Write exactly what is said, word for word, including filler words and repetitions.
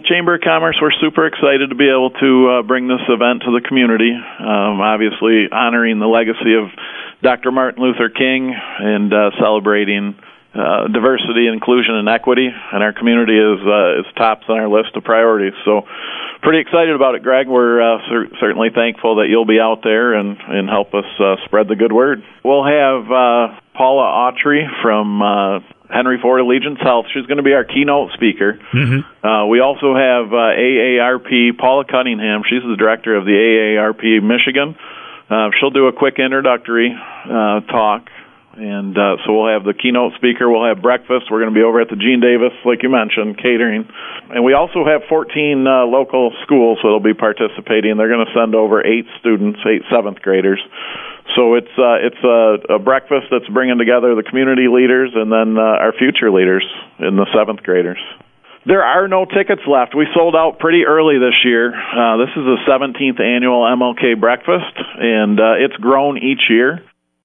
Chamber of Commerce, we're super excited to be able to uh, bring this event to the community, um, obviously honoring the legacy of Doctor Martin Luther King and uh, celebrating uh, diversity, inclusion, and equity, and our community is, uh, is tops on our list of priorities. So pretty excited about it, Greg. We're uh, cer- certainly thankful that you'll be out there and, and help us uh, spread the good word. We'll have uh, Paula Autry from uh, Henry Ford Allegiance Health. She's going to be our keynote speaker. Mm-hmm. Uh, we also have uh, A A R P, Paula Cunningham. She's the director of the A A R P Michigan. Uh, she'll do a quick introductory uh, talk, and uh, so we'll have the keynote speaker. We'll have breakfast. We're going to be over at the Gene Davis, like you mentioned, catering. And we also have fourteen uh, local schools that will be participating. They're going to send over eight students, eight seventh graders. So it's uh, it's a, a breakfast that's bringing together the community leaders and then uh, our future leaders in the seventh graders. There are no tickets left. We sold out pretty early this year. Uh, this is the seventeenth annual M L K Breakfast, and uh, it's grown each year.